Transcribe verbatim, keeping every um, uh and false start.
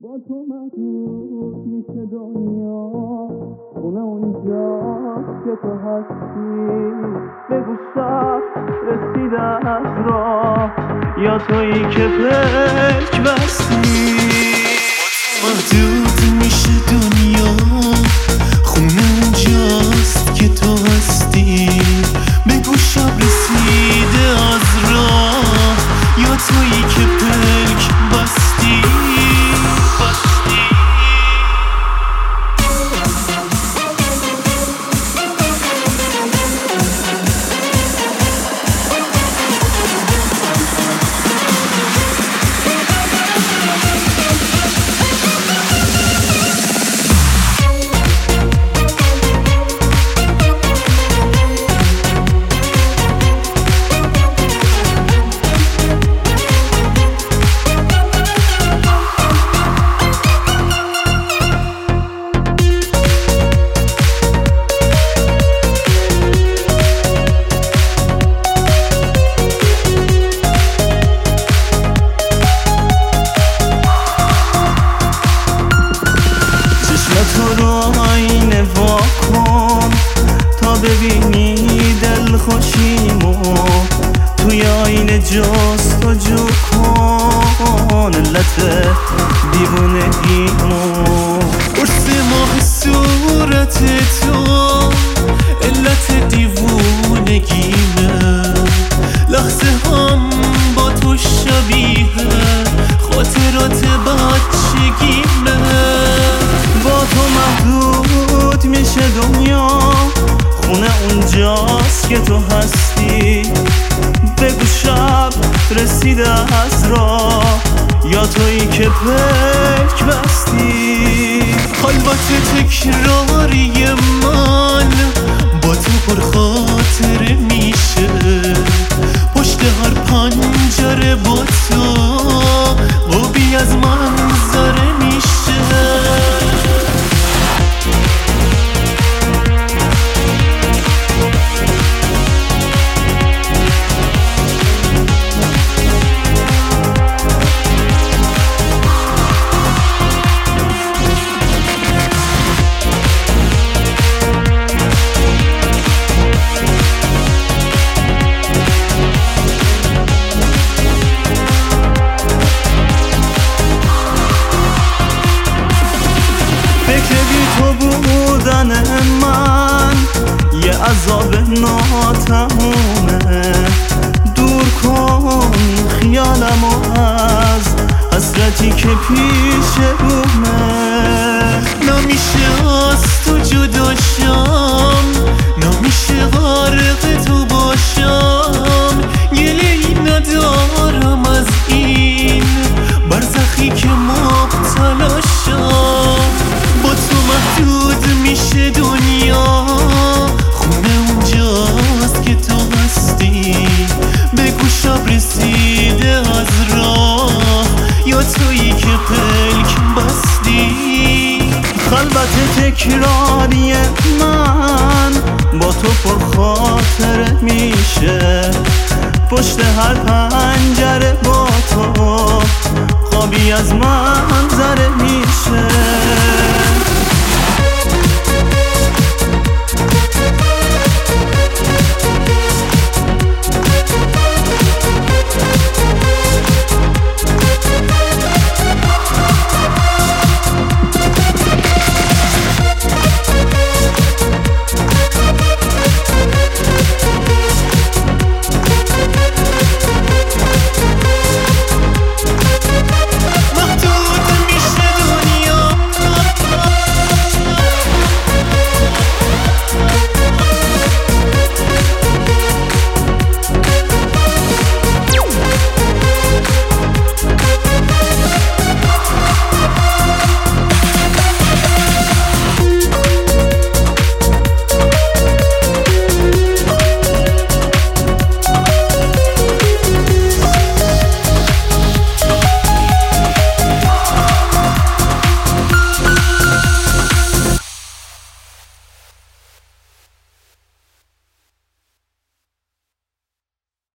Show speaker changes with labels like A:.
A: با تو محدود میشه دنیا، خونه اونجاست که تو هستی. بگو شب رسید از راه، یا تویی که پلک بستی.
B: محدود میشه دنیا، خونه اونجاست که تو هستی. بگو شب رسیده از راه، یا تویی که پلک بستی.
A: تو رو آینه وا کن تا ببینی دل خوشیمو، توی آینه جستجو کن علت دیوونگیمو.
B: قرص ماه صورت تو علت دیوونگیمه، لحظه هم با تو شبیه خاطرات بچگیمه.
A: با تو محدود میشه دنیا، خونه اونجاست که تو هستی. بگو شب رسیده از راه، یا تویی که پلک بستی.
B: خلوت تکراری من با تو پر خاطره میشه، پشت هر پنجره با تو قوی از منظره میشه.
A: بودن من یه عذاب ناتمومه، دور کن خیالمو از حسرتی که پیش رومه.
B: نمیشه از تو جدا شم، نمیشه غرق تو باشم. گله‌ای ندارم از این برزخی که مبتلا شم. با تو محدود میشه دنیا، خونه اونجاست که تو هستی. بگو شب رسیده از راه، یا تویی که پلک بستی.
A: خلوت تکراری من با تو پر خاطره میشه، پشت هر پنجره با تو خوابی از منظره میشه.